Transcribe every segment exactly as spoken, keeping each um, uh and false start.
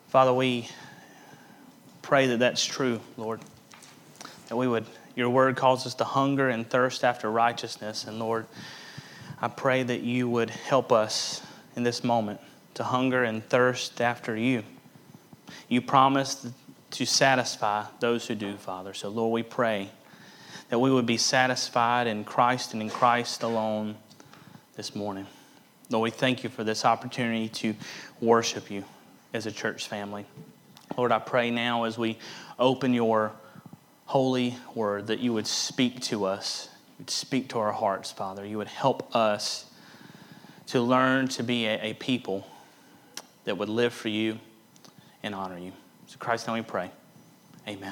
Father, we pray that that's true, Lord. That we would, your word calls us to hunger and thirst after righteousness. And Lord, I pray that you would help us in this moment to hunger and thirst after you. You promised to satisfy those who do, Father. So Lord, we pray that we would be satisfied in Christ and in Christ alone this morning. Lord, we thank you for this opportunity to worship you as a church family. Lord, I pray now as we open your holy word that you would speak to us, you would speak to our hearts, Father. You would help us to learn to be a, a people that would live for you and honor you. So Christ, now we pray. Amen.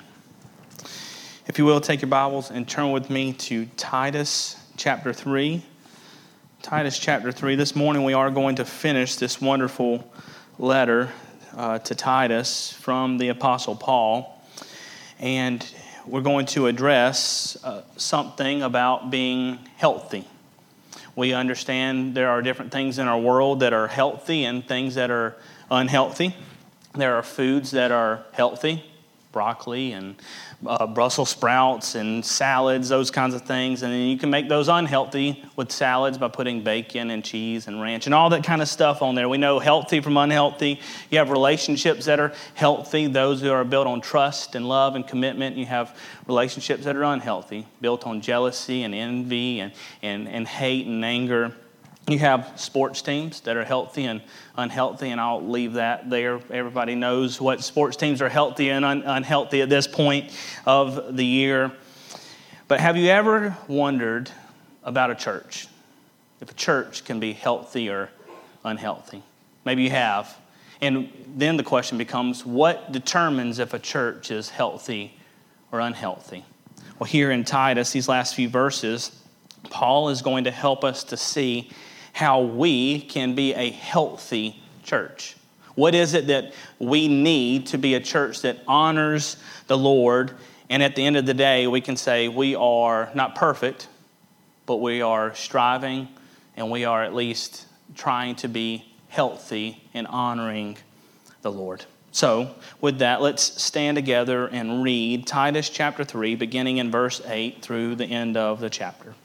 If you will, take your Bibles and turn with me to Titus chapter three. Titus chapter three. This morning we are going to finish this wonderful letter uh, to Titus from the Apostle Paul. And we're going to address uh, something about being healthy. We understand there are different things in our world that are healthy and things that are unhealthy. There are foods that are healthy, broccoli and uh, Brussels sprouts and salads, those kinds of things. And then you can make those unhealthy with salads by putting bacon and cheese and ranch and all that kind of stuff on there. We know healthy from unhealthy. You have relationships that are healthy, those who are built on trust and love and commitment. You have relationships that are unhealthy, built on jealousy and envy and, and, and hate and anger. You have sports teams that are healthy and unhealthy, and I'll leave that there. Everybody knows what sports teams are healthy and un- unhealthy at this point of the year. But have you ever wondered about a church? If a church can be healthy or unhealthy? Maybe you have. And then the question becomes, what determines if a church is healthy or unhealthy? Well, here in Titus, these last few verses, Paul is going to help us to see how we can be a healthy church. What is it that we need to be a church that honors the Lord? And at the end of the day, we can say we are not perfect, but we are striving and we are at least trying to be healthy and honoring the Lord. So with that, let's stand together and read Titus chapter three, beginning in verse eight through the end of the chapter.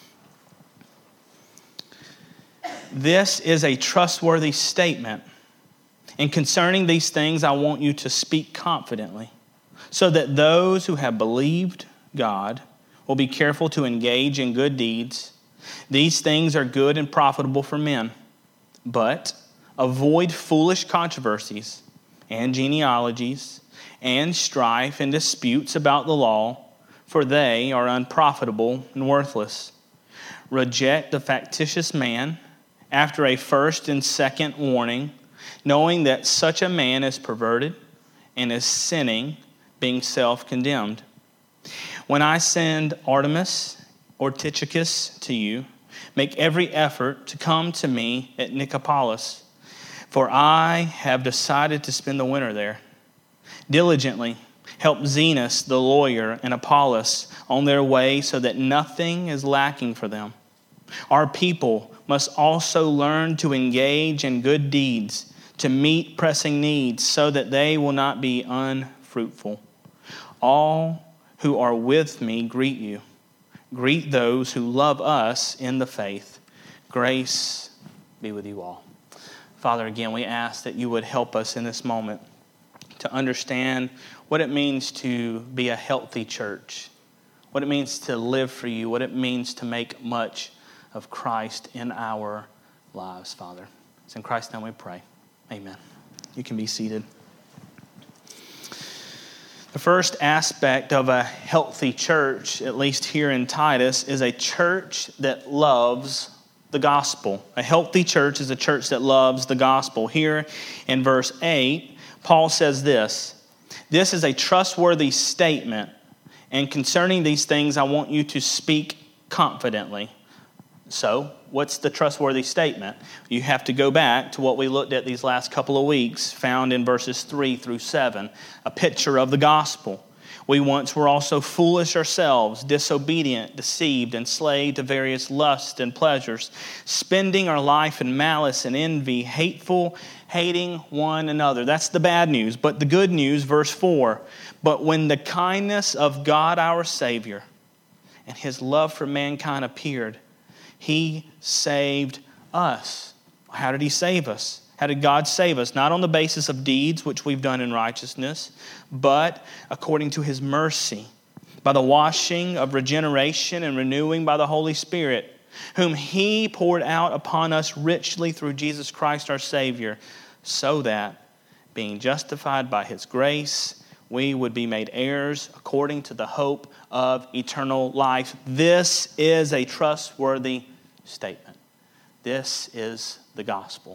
This is a trustworthy statement, and concerning these things I want you to speak confidently, so that those who have believed God will be careful to engage in good deeds. These things are good and profitable for men, but avoid foolish controversies and genealogies and strife and disputes about the law, for they are unprofitable and worthless. Reject the factitious man after a first and second warning, knowing that such a man is perverted and is sinning, being self-condemned. When I send Artemas or Tychicus to you, make every effort to come to me at Nicopolis, for I have decided to spend the winter there. Diligently help Zenas the lawyer and Apollos on their way so that nothing is lacking for them. Our people must also learn to engage in good deeds, to meet pressing needs, so that they will not be unfruitful. All who are with me greet you. Greet those who love us in the faith. Grace be with you all. Father, again, we ask that you would help us in this moment to understand what it means to be a healthy church, what it means to live for you, what it means to make much of Christ in our lives, Father. It's in Christ's name we pray. Amen. You can be seated. The first aspect of a healthy church, at least here in Titus, is a church that loves the gospel. A healthy church is a church that loves the gospel. Here in verse eight, Paul says this, "This is a trustworthy statement, and concerning these things I want you to speak confidently." So, what's the trustworthy statement? You have to go back to what we looked at these last couple of weeks, found in verses three through seven, a picture of the gospel. We once were also foolish ourselves, disobedient, deceived, enslaved to various lusts and pleasures, spending our life in malice and envy, hateful, hating one another. That's the bad news. But the good news, verse four, but when the kindness of God our Savior and his love for mankind appeared, he saved us. How did he save us? How did God save us? Not on the basis of deeds which we've done in righteousness, but according to his mercy, by the washing of regeneration and renewing by the Holy Spirit, whom he poured out upon us richly through Jesus Christ our Savior, so that, being justified by his grace, we would be made heirs according to the hope of eternal life. This is a trustworthy statement. This is the gospel.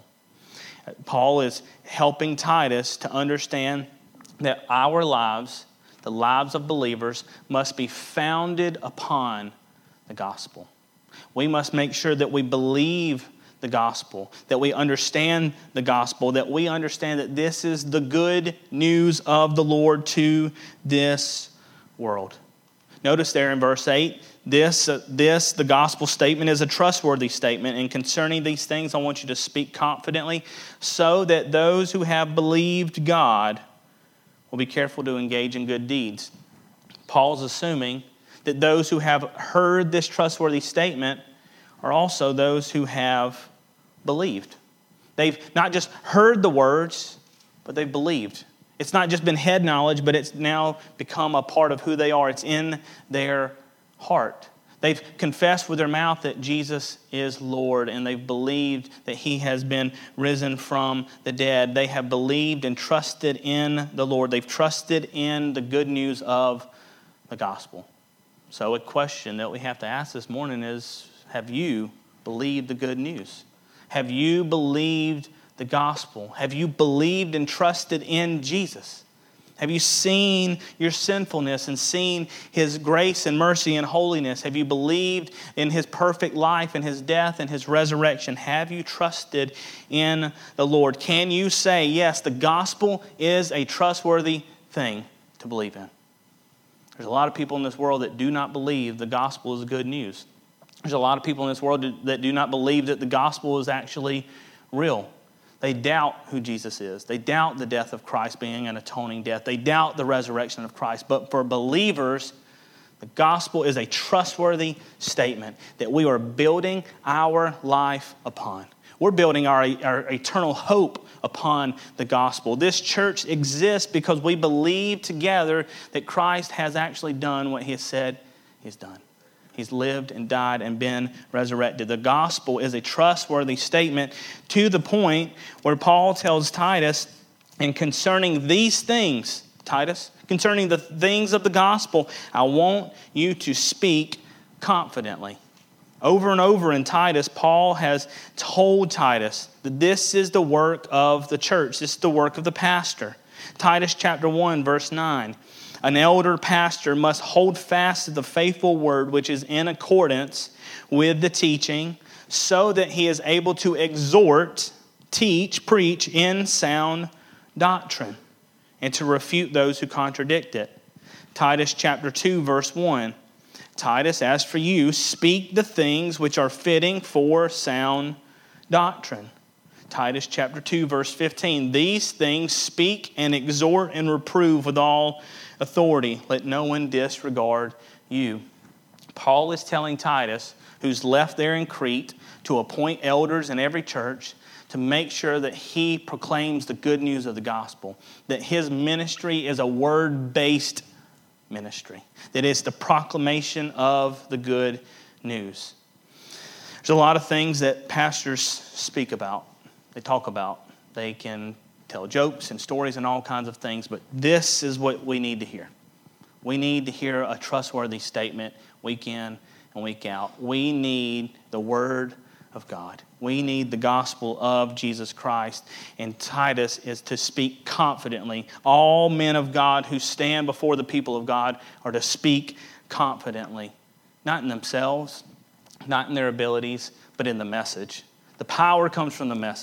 Paul is helping Titus to understand that our lives, the lives of believers, must be founded upon the gospel. We must make sure that we believe the gospel, that we understand the gospel, that we understand that this is the good news of the Lord to this world. Notice there in verse eight, this, uh, this, the gospel statement is a trustworthy statement. And concerning these things, I want you to speak confidently so that those who have believed God will be careful to engage in good deeds. Paul's assuming that those who have heard this trustworthy statement are also those who have believed. They've not just heard the words, but they've believed. It's not just been head knowledge, but it's now become a part of who they are. It's in their heart. They've confessed with their mouth that Jesus is Lord, and they've believed that he has been risen from the dead. They have believed and trusted in the Lord. They've trusted in the good news of the gospel. So a question that we have to ask this morning is, have you believed the good news? Have you believed the gospel? Have you believed and trusted in Jesus? Have you seen your sinfulness and seen his grace and mercy and holiness? Have you believed in his perfect life and his death and his resurrection? Have you trusted in the Lord? Can you say, yes, the gospel is a trustworthy thing to believe in? There's a lot of people in this world that do not believe the gospel is good news. There's a lot of people in this world that do not believe that the gospel is actually real. They doubt who Jesus is. They doubt the death of Christ being an atoning death. They doubt the resurrection of Christ. But for believers, the gospel is a trustworthy statement that we are building our life upon. We're building our, our eternal hope upon the gospel. This church exists because we believe together that Christ has actually done what he has said he's done. He's lived and died and been resurrected. The gospel is a trustworthy statement to the point where Paul tells Titus, and concerning these things, Titus, concerning the things of the gospel, I want you to speak confidently. Over and over in Titus, Paul has told Titus that this is the work of the church. This is the work of the pastor. Titus chapter one, verse nine. An elder pastor must hold fast to the faithful word which is in accordance with the teaching, so that he is able to exhort, teach, preach in sound doctrine, and to refute those who contradict it. Titus chapter two, verse one. Titus, as for you, speak the things which are fitting for sound doctrine. Titus chapter two, verse fifteen. These things speak and exhort and reprove with all authority. Let no one disregard you. Paul is telling Titus, who's left there in Crete, to appoint elders in every church to make sure that he proclaims the good news of the gospel, that his ministry is a word-based ministry, that it's the proclamation of the good news. There's a lot of things that pastors speak about, they talk about. They can tell jokes and stories and all kinds of things, but this is what we need to hear. We need to hear a trustworthy statement week in and week out. We need the Word of God. We need the gospel of Jesus Christ. And Titus is to speak confidently. All men of God who stand before the people of God are to speak confidently. Not in themselves, not in their abilities, but in the message. The power comes from the message.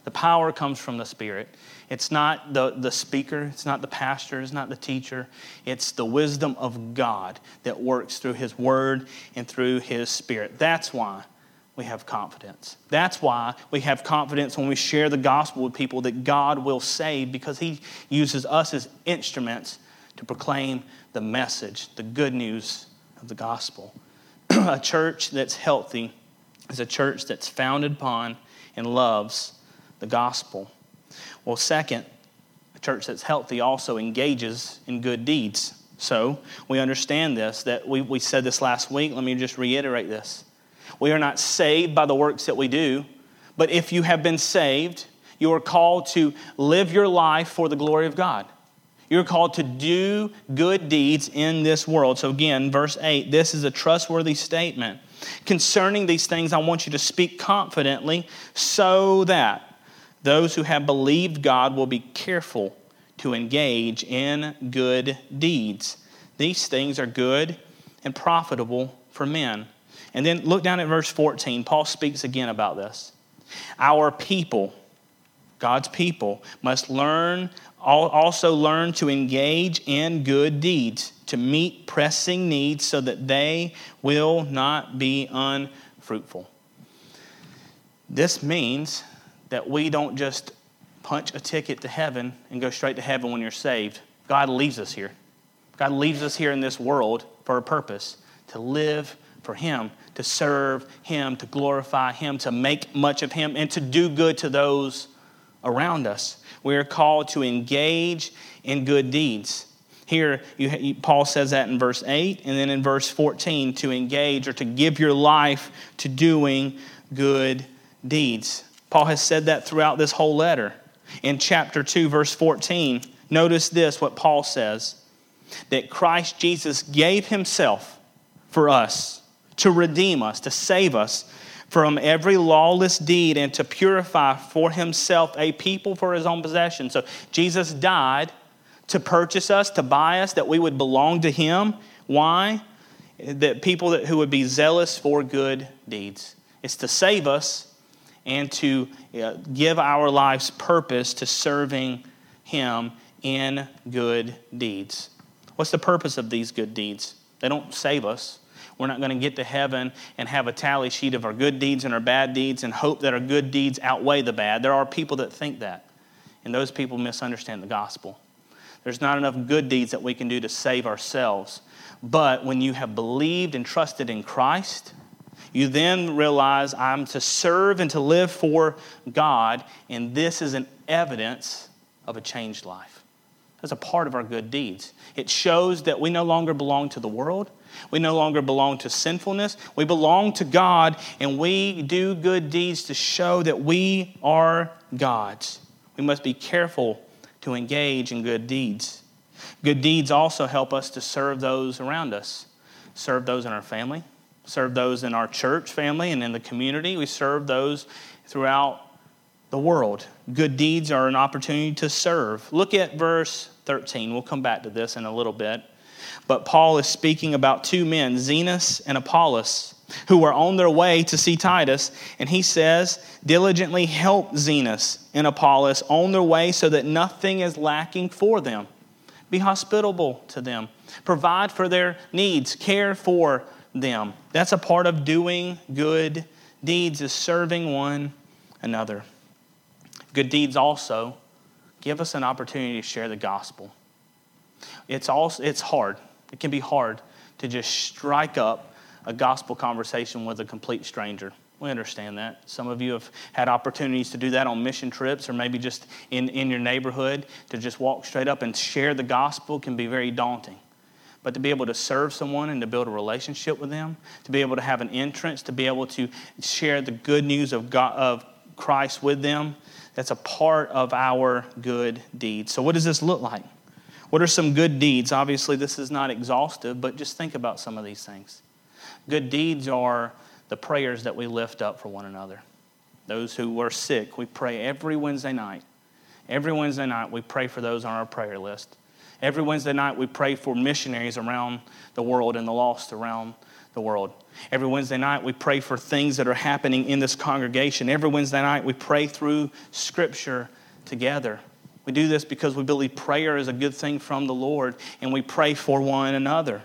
The power comes from the Spirit. It's not the, the speaker. It's not the pastor. It's not the teacher. It's the wisdom of God that works through His Word and through His Spirit. That's why we have confidence. That's why we have confidence when we share the gospel with people that God will save, because He uses us as instruments to proclaim the message, the good news of the gospel. A church that's healthy is a church that's founded upon and loves the gospel. Well, second, a church that's healthy also engages in good deeds. So we understand this, that we, we said this last week. Let me just reiterate this. We are not saved by the works that we do, but if you have been saved, you are called to live your life for the glory of God. You're called to do good deeds in this world. So again, verse eight, this is a trustworthy statement. Concerning these things, I want you to speak confidently so that those who have believed God will be careful to engage in good deeds. These things are good and profitable for men. And then look down at verse fourteen. Paul speaks again about this. Our people, God's people, must learn, also learn to engage in good deeds, to meet pressing needs so that they will not be unfruitful. This means that we don't just punch a ticket to heaven and go straight to heaven when you're saved. God leaves us here. God leaves us here in this world for a purpose, to live for Him, to serve Him, to glorify Him, to make much of Him, and to do good to those around us. We are called to engage in good deeds. Here, you, Paul says that in verse eight, and then in verse fourteen, to engage or to give your life to doing good deeds. Paul has said that throughout this whole letter. In chapter two, verse fourteen, notice this, what Paul says, that Christ Jesus gave Himself for us, to redeem us, to save us from every lawless deed, and to purify for Himself a people for His own possession. So Jesus died to purchase us, to buy us, that we would belong to Him. Why? That people that, who would be zealous for good deeds. It's to save us and to uh, give our lives purpose to serving Him in good deeds. What's the purpose of these good deeds? They don't save us. We're not going to get to heaven and have a tally sheet of our good deeds and our bad deeds and hope that our good deeds outweigh the bad. There are people that think that, and those people misunderstand the gospel. There's not enough good deeds that we can do to save ourselves. But when you have believed and trusted in Christ, you then realize I'm to serve and to live for God, and this is an evidence of a changed life. That's a part of our good deeds. It shows that we no longer belong to the world. We no longer belong to sinfulness. We belong to God, and we do good deeds to show that we are God's. We must be careful to engage in good deeds. Good deeds also help us to serve those around us. Serve those in our family. Serve those in our church family and in the community. We serve those throughout the world. Good deeds are an opportunity to serve. Look at verse thirteen. We'll come back to this in a little bit. But Paul is speaking about two men, Zenas and Apollos, who were on their way to see Titus. And he says, diligently help Zenas and Apollos on their way so that nothing is lacking for them. Be hospitable to them. Provide for their needs. Care for them. That's a part of doing good deeds, is serving one another. Good deeds also give us an opportunity to share the gospel. It's also it's hard. It can be hard to just strike up a gospel conversation with a complete stranger. We understand that. Some of you have had opportunities to do that on mission trips or maybe just in, in your neighborhood. To just walk straight up and share the gospel can be very daunting. But to be able to serve someone and to build a relationship with them, to be able to have an entrance, to be able to share the good news of God, of Christ with them, that's a part of our good deeds. So what does this look like? What are some good deeds? Obviously, this is not exhaustive, but just think about some of these things. Good deeds are the prayers that we lift up for one another. Those who are sick, we pray every Wednesday night. Every Wednesday night, we pray for those on our prayer list. Every Wednesday night, we pray for missionaries around the world and the lost around the world. Every Wednesday night, we pray for things that are happening in this congregation. Every Wednesday night, we pray through Scripture together. We do this because we believe prayer is a good thing from the Lord, and we pray for one another.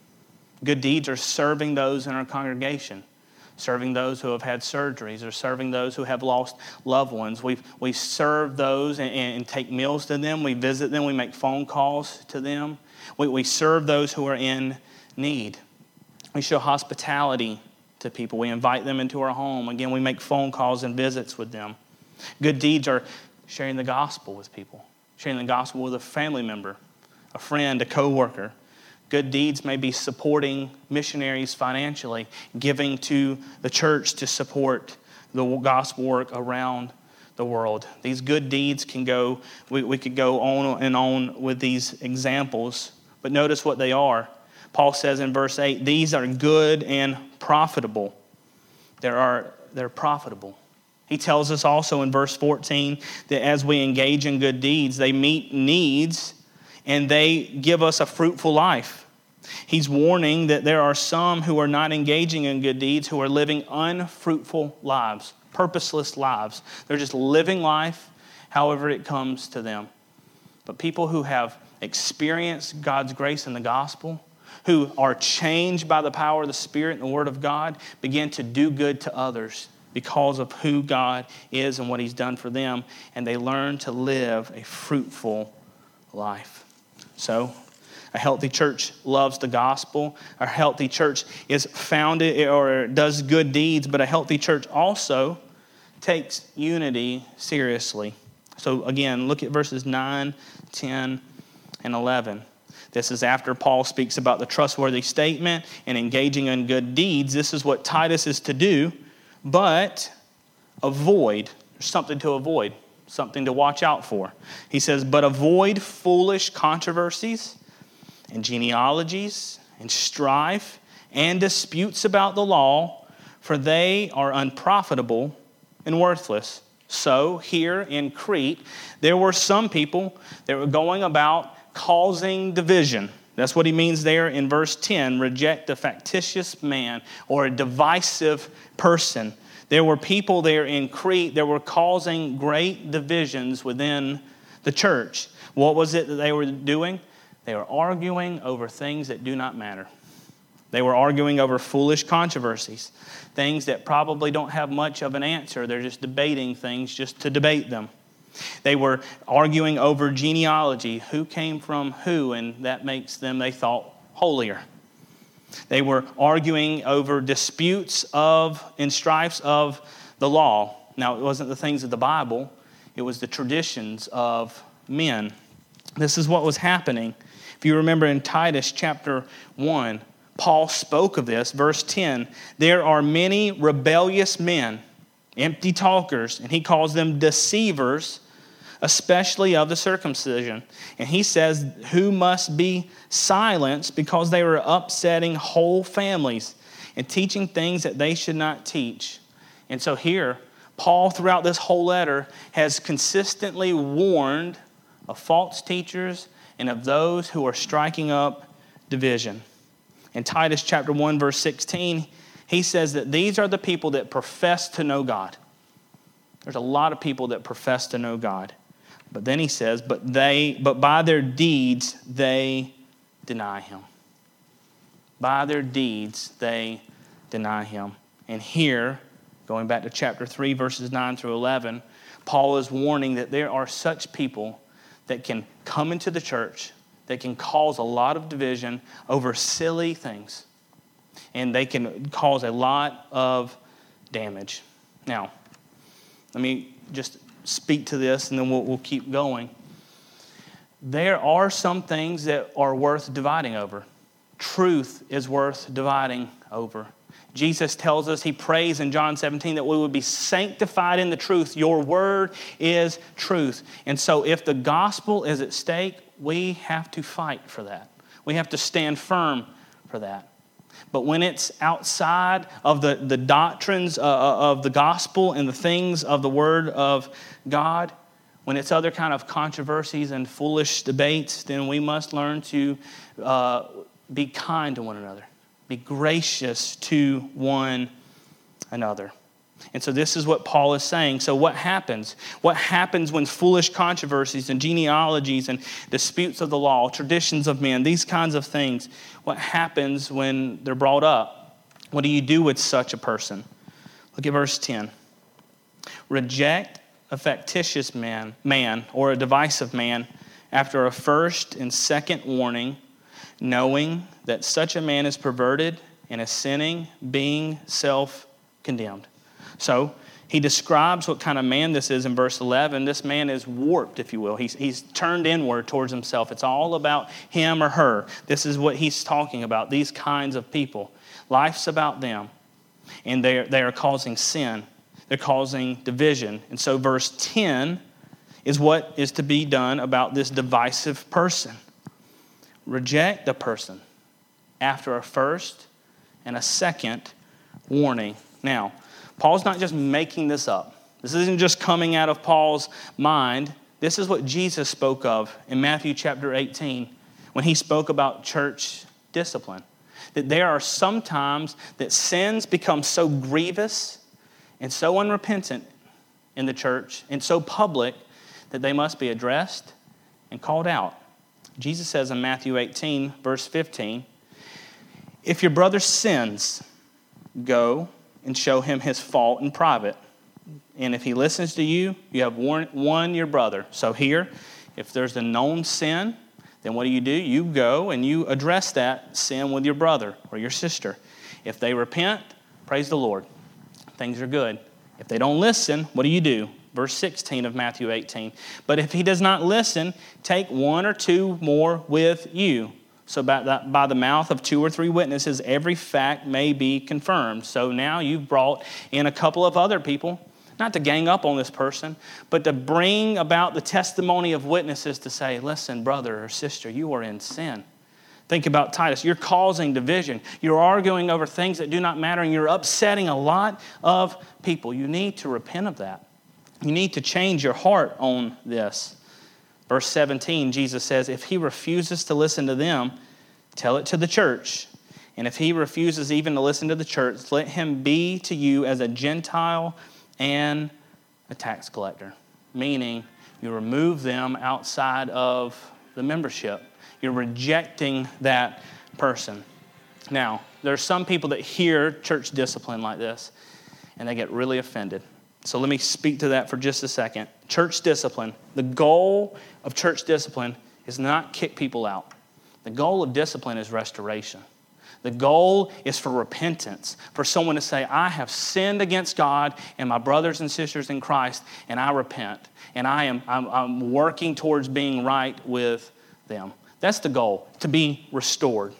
Good deeds are serving those in our congregation, serving those who have had surgeries, or serving those who have lost loved ones. We we serve those and, and take meals to them. We visit them. We make phone calls to them. We, we serve those who are in need. We show hospitality to people. We invite them into our home. Again, we make phone calls and visits with them. Good deeds are sharing the gospel with people, sharing the gospel with a family member, a friend, a coworker. Good deeds may be supporting missionaries financially, giving to the church to support the gospel work around the world. These good deeds can go, we, we could go on and on with these examples, but notice what they are. Paul says in verse eight, these are good and profitable. There are, they're profitable. He tells us also in verse fourteen that as we engage in good deeds, they meet needs and they give us a fruitful life. He's warning that there are some who are not engaging in good deeds, who are living unfruitful lives, purposeless lives. They're just living life however it comes to them. But people who have experienced God's grace in the gospel, who are changed by the power of the Spirit and the Word of God, begin to do good to others because of who God is and what He's done for them, and they learn to live a fruitful life. So, a healthy church loves the gospel. A healthy church is founded or does good deeds, but a healthy church also takes unity seriously. So again, look at verses nine, ten, and eleven. This is after Paul speaks about the trustworthy statement and engaging in good deeds. This is what Titus is to do, but avoid. There's something to avoid, something to watch out for. He says, but avoid foolish controversies and genealogies and strife and disputes about the law, for they are unprofitable and worthless. So here in Crete, there were some people that were going about causing division. That's what he means there in verse ten. Reject a factitious man or a divisive person. There were people there in Crete that were causing great divisions within the church. What was it that they were doing? They were arguing over things that do not matter. They were arguing over foolish controversies, things that probably don't have much of an answer. They're just debating things just to debate them. They were arguing over genealogy, who came from who, and that makes them, they thought, holier. They were arguing over disputes of and strifes of the law. Now, it wasn't the things of the Bible. It was the traditions of men. This is what was happening. If you remember in Titus chapter one, Paul spoke of this. Verse ten, there are many rebellious men, empty talkers, and he calls them deceivers, especially of the circumcision. And he says, who must be silenced because they were upsetting whole families and teaching things that they should not teach. And so here, Paul, throughout this whole letter, has consistently warned of false teachers and of those who are striking up division. In Titus chapter one, verse sixteen, he says that these are the people that profess to know God. There's a lot of people that profess to know God. But then he says, but they, but by their deeds, they deny him. By their deeds, they deny him. And here, going back to chapter three, verses nine through eleven, Paul is warning that there are such people that can come into the church, that can cause a lot of division over silly things. And they can cause a lot of damage. Now, let me just speak to this and then we'll, we'll keep going. There are some things that are worth dividing over. Truth is worth dividing over. Jesus tells us, he prays in John seventeen that we would be sanctified in the truth. Your word is truth. And so if the gospel is at stake, we have to fight for that. We have to stand firm for that. But when it's outside of the, the doctrines uh, of the gospel and the things of the word of God, when it's other kind of controversies and foolish debates, then we must learn to uh, be kind to one another. Be gracious to one another. And so this is what Paul is saying. So what happens? What happens when foolish controversies and genealogies and disputes of the law, traditions of men, these kinds of things, what happens when they're brought up? What do you do with such a person? Look at verse ten. Reject a factitious man, man or a divisive man after a first and second warning, knowing that such a man is perverted and is sinning, being self-condemned. So he describes what kind of man this is in verse eleven. This man is warped, if you will. He's, he's turned inward towards himself. It's all about him or her. This is what he's talking about, these kinds of people. Life's about them, and they are, they are causing sin. They're causing division. And so verse ten is what is to be done about this divisive person. Reject the person after a first and a second warning. Now, Paul's not just making this up. This isn't just coming out of Paul's mind. This is what Jesus spoke of in Matthew chapter eighteen when he spoke about church discipline. That there are some times that sins become so grievous and so unrepentant in the church and so public that they must be addressed and called out. Jesus says in Matthew eighteen, verse fifteen, if your brother sins, go and show him his fault in private. And if he listens to you, you have won your brother. So here, if there's a known sin, then what do you do? You go and you address that sin with your brother or your sister. If they repent, praise the Lord. Things are good. If they don't listen, what do you do? Verse sixteen of Matthew eighteen. But if he does not listen, take one or two more with you. So by the, by the mouth of two or three witnesses, every fact may be confirmed. So now you've brought in a couple of other people, not to gang up on this person, but to bring about the testimony of witnesses to say, listen, brother or sister, you are in sin. Think about Titus. You're causing division. You're arguing over things that do not matter, and you're upsetting a lot of people. You need to repent of that. You need to change your heart on this. Verse seventeen, Jesus says, if he refuses to listen to them, tell it to the church. And if he refuses even to listen to the church, let him be to you as a Gentile and a tax collector. Meaning, you remove them outside of the membership. You're rejecting that person. Now, there are some people that hear church discipline like this, and they get really offended. So let me speak to that for just a second. Church discipline. The goal of church discipline is not kick people out. The goal of discipline is restoration. The goal is for repentance, for someone to say, I have sinned against God and my brothers and sisters in Christ, and I repent. And I am I'm, I'm working towards being right with them. That's the goal, to be restored.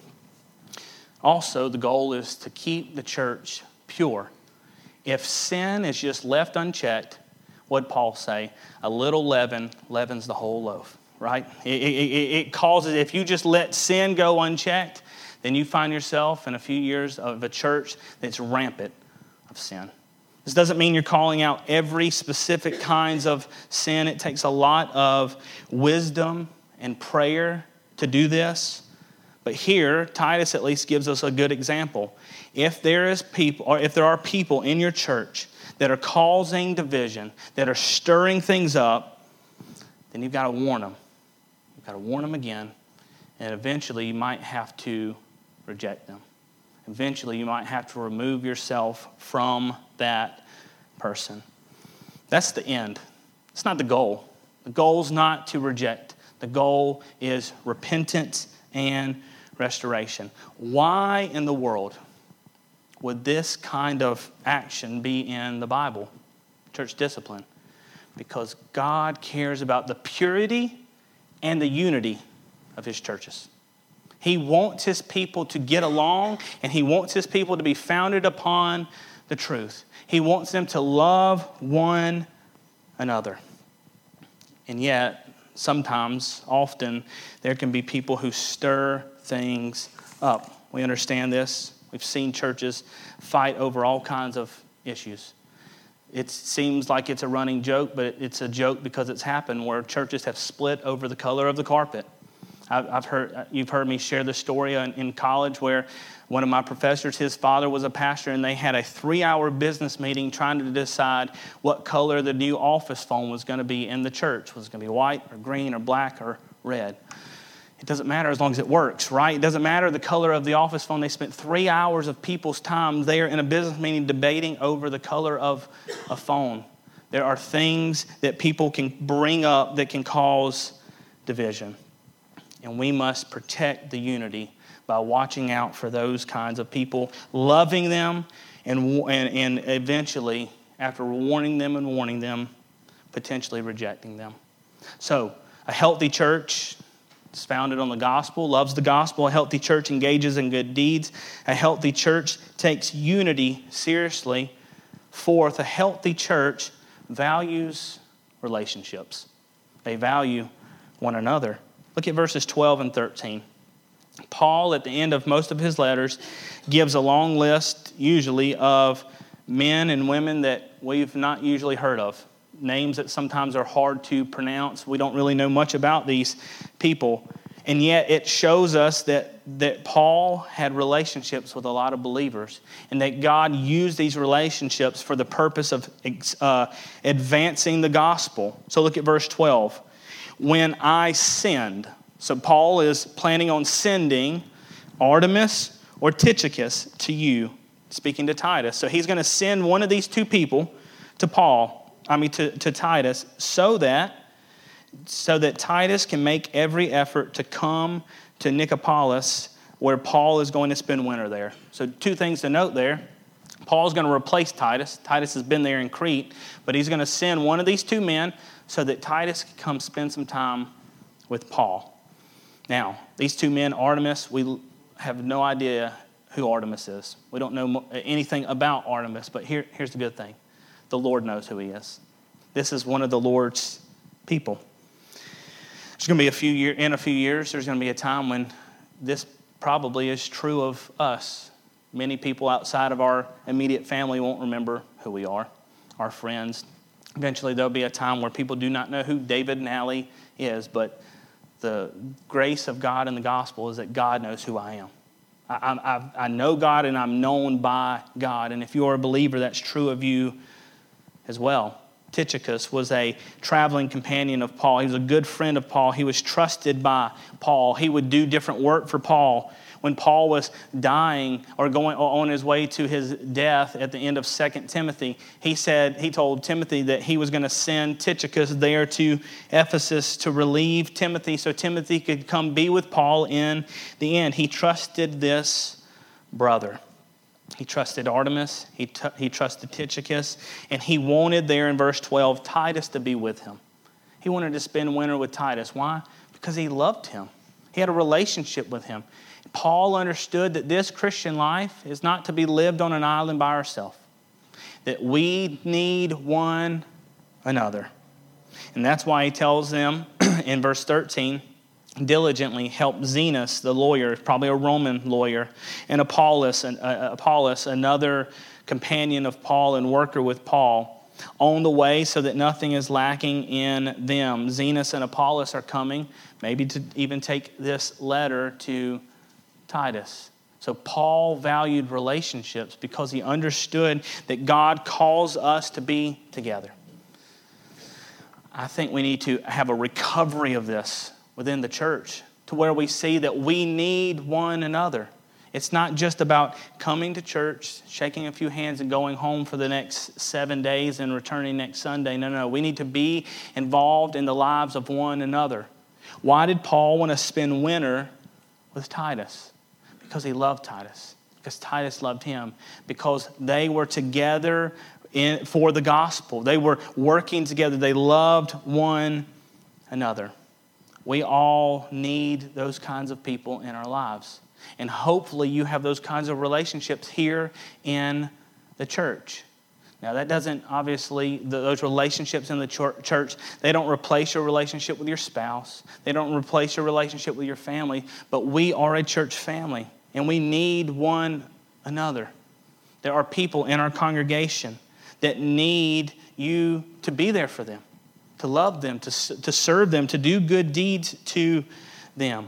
Also, the goal is to keep the church pure. If sin is just left unchecked, what'd Paul say? A little leaven leavens the whole loaf, right? It, it, it causes, if you just let sin go unchecked, then you find yourself in a few years of a church that's rampant of sin. This doesn't mean you're calling out every specific kinds of sin. It takes a lot of wisdom and prayer to do this. But here, Titus at least gives us a good example. If there is people, or if there are people in your church that are causing division, that are stirring things up, then you've got to warn them. You've got to warn them again, and eventually you might have to reject them. Eventually you might have to remove yourself from that person. That's the end. It's not the goal. The goal is not to reject. The goal is repentance and restoration. Why in the world would this kind of action be in the Bible? Church discipline. Because God cares about the purity and the unity of his churches. He wants his people to get along, and he wants his people to be founded upon the truth. He wants them to love one another. And yet, sometimes, often, there can be people who stir things up. We understand this. We've seen churches fight over all kinds of issues. It seems like it's a running joke, but it's a joke because it's happened where churches have split over the color of the carpet. I've heard, you've heard me share the story in, in college where one of my professors, his father was a pastor, and they had a three-hour business meeting trying to decide what color the new office phone was going to be in the church. Was it going to be white or green or black or red? It doesn't matter as long as it works, right? It doesn't matter the color of the office phone. They spent three hours of people's time there in a business meeting debating over the color of a phone. There are things that people can bring up that can cause division. And we must protect the unity by watching out for those kinds of people, loving them, and, and, and eventually, after warning them and warning them, potentially rejecting them. So, a healthy church is founded on the gospel, loves the gospel. A healthy church engages in good deeds. A healthy church takes unity seriously. Fourth, a healthy church values relationships. They value one another. Look at verses twelve and thirteen. Paul, at the end of most of his letters, gives a long list, usually, of men and women that we've not usually heard of. Names that sometimes are hard to pronounce. We don't really know much about these people. And yet it shows us that, that Paul had relationships with a lot of believers, and that God used these relationships for the purpose of uh, advancing the gospel. So look at verse twelve. When I send, so Paul is planning on sending Artemas or Tychicus to you, speaking to Titus. So he's going to send one of these two people to Paul, I mean to, to Titus, so that so that Titus can make every effort to come to Nicopolis, where Paul is going to spend winter there. So two things to note there. Paul's going to replace Titus. Titus has been there in Crete, but he's going to send one of these two men so that Titus can come spend some time with Paul. Now, these two men, Artemas, we have no idea who Artemas is. We don't know anything about Artemas, but here, here's the good thing. The Lord knows who he is. This is one of the Lord's people. There's going to be a few year, in a few years, there's going to be a time when this probably is true of us. Many people outside of our immediate family won't remember who we are, our friends. Eventually, there'll be a time where people do not know who David and Allie is, but the grace of God in the gospel is that God knows who I am. I, I, I know God, and I'm known by God. And if you're a believer, that's true of you as well. Tychicus was a traveling companion of Paul. He was a good friend of Paul. He was trusted by Paul. He would do different work for Paul. When Paul was dying or going on his way to his death at the end of Second Timothy, he said, he told Timothy that he was going to send Tychicus there to Ephesus to relieve Timothy so Timothy could come be with Paul in the end. He trusted this brother. He trusted Artemas, he, t- he trusted Tychicus, and he wanted there in verse twelve Titus to be with him. He wanted to spend winter with Titus. Why? Because he loved him. He had a relationship with him. Paul understood that this Christian life is not to be lived on an island by ourselves, that we need one another. And that's why he tells them in verse thirteen, diligently help Zenas, the lawyer, probably a Roman lawyer, and Apollos, and, uh, Apollos, another companion of Paul and worker with Paul, on the way so that nothing is lacking in them. Zenas and Apollos are coming, maybe to even take this letter to Titus. So Paul valued relationships because he understood that God calls us to be together. I think we need to have a recovery of this within the church to where we see that we need one another. It's not just about coming to church, shaking a few hands and going home for the next seven days and returning next Sunday. No, no, we need to be involved in the lives of one another. Why did Paul want to spend winter with Titus? Because he loved Titus. Because Titus loved him. Because they were together in, for the gospel. They were working together. They loved one another. We all need those kinds of people in our lives. And hopefully you have those kinds of relationships here in the church. Now that doesn't, obviously, those relationships in the church, they don't replace your relationship with your spouse. They don't replace your relationship with your family. But we are a church family, and we need one another. There are people in our congregation that need you to be there for them, to love them, to, to serve them, to do good deeds to them.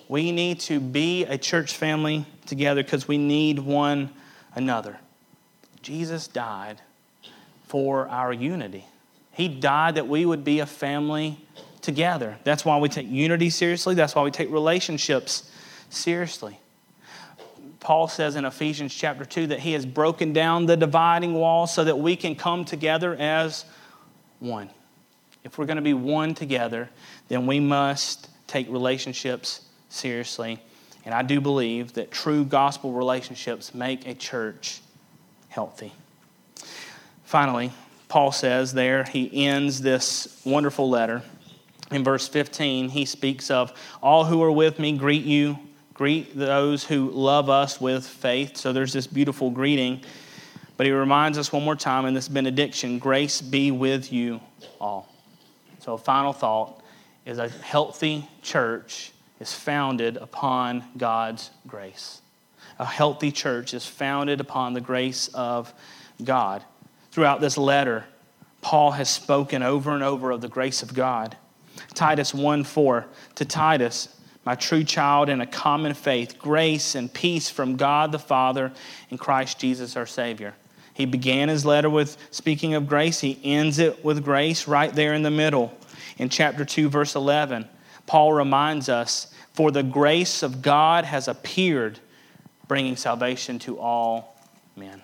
We need to be a church family together because we need one another. Jesus died for our unity. He died that we would be a family together. That's why we take unity seriously. That's why we take relationships seriously. Paul says in Ephesians chapter two that he has broken down the dividing wall so that we can come together as one. If we're going to be one together, then we must take relationships seriously. And I do believe that true gospel relationships make a church healthy. Finally, Paul says there, he ends this wonderful letter. In verse fifteen, he speaks of, all who are with me greet you. Greet those who love us with faith. So there's this beautiful greeting. But he reminds us one more time in this benediction, grace be with you all. So a final thought is a healthy church is founded upon God's grace. A healthy church is founded upon the grace of God. Throughout this letter, Paul has spoken over and over of the grace of God. Titus one four, to Titus, my true child in a common faith, grace and peace from God the Father and Christ Jesus our Savior. He began his letter with speaking of grace. He ends it with grace right there in the middle. In chapter two, verse eleven, Paul reminds us, for the grace of God has appeared, bringing salvation to all men.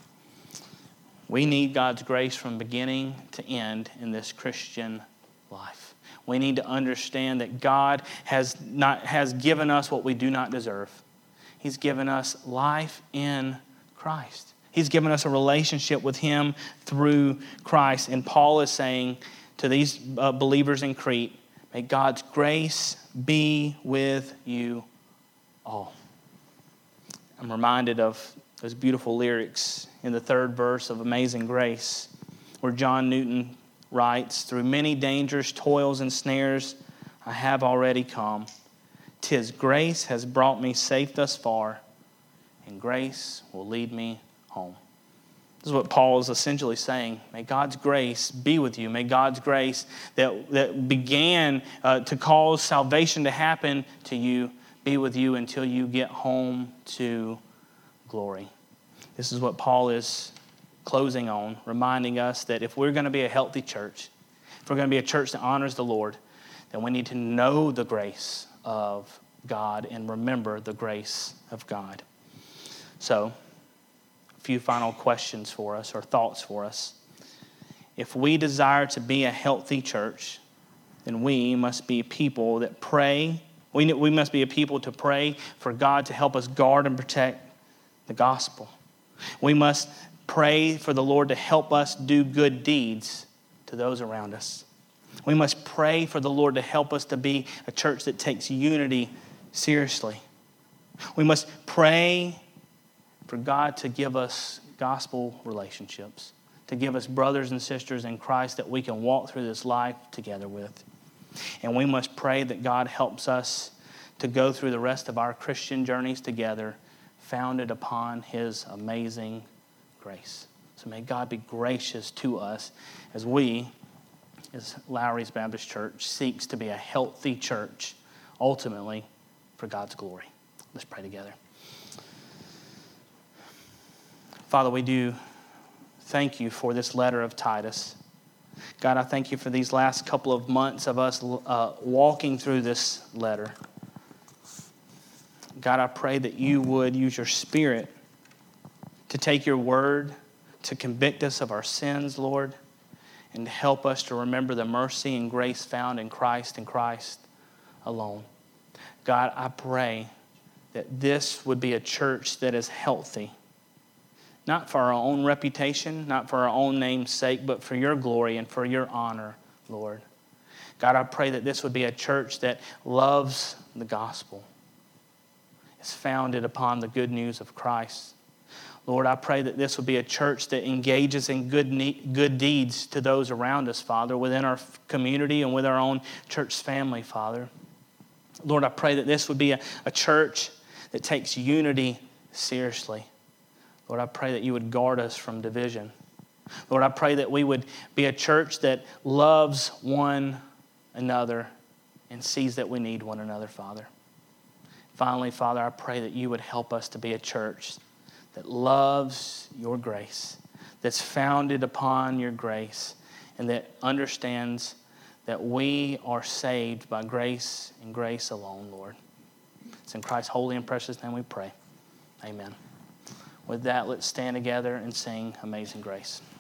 We need God's grace from beginning to end in this Christian life. We need to understand that God has not has given us what we do not deserve. He's given us life in Christ. He's given us a relationship with Him through Christ. And Paul is saying to these uh, believers in Crete, may God's grace be with you all. I'm reminded of those beautiful lyrics in the third verse of Amazing Grace, where John Newton writes, through many dangers, toils, and snares, I have already come. 'Tis grace has brought me safe thus far, and grace will lead me home. This is what Paul is essentially saying. May God's grace be with you. May God's grace that, that began uh, to cause salvation to happen to you be with you until you get home to glory. This is what Paul is closing on, reminding us that if we're going to be a healthy church, if we're going to be a church that honors the Lord, then we need to know the grace of God and remember the grace of God. So, a few final questions for us or thoughts for us. If we desire to be a healthy church, then we must be people that pray. We, we must be a people to pray for God to help us guard and protect the gospel. We must pray for the Lord to help us do good deeds to those around us. We must pray for the Lord to help us to be a church that takes unity seriously. We must pray for God to give us gospel relationships, to give us brothers and sisters in Christ that we can walk through this life together with. And we must pray that God helps us to go through the rest of our Christian journeys together, founded upon His amazing grace. So may God be gracious to us as we, as Lowry's Baptist Church, seeks to be a healthy church, ultimately for God's glory. Let's pray together. Father, we do thank you for this letter of Titus. God, I thank you for these last couple of months of us uh, walking through this letter. God, I pray that you would use your Spirit to take your word, to convict us of our sins, Lord, and to help us to remember the mercy and grace found in Christ and Christ alone. God, I pray that this would be a church that is healthy, not for our own reputation, not for our own name's sake, but for your glory and for your honor, Lord. God, I pray that this would be a church that loves the gospel. It's founded upon the good news of Christ. Lord, I pray that this would be a church that engages in good ne- good deeds to those around us, Father, within our community and with our own church family, Father. Lord, I pray that this would be a, a church that takes unity seriously. Lord, I pray that you would guard us from division. Lord, I pray that we would be a church that loves one another and sees that we need one another, Father. Finally, Father, I pray that you would help us to be a church that loves your grace, that's founded upon your grace, and that understands that we are saved by grace and grace alone, Lord. It's in Christ's holy and precious name we pray. Amen. With that, let's stand together and sing Amazing Grace.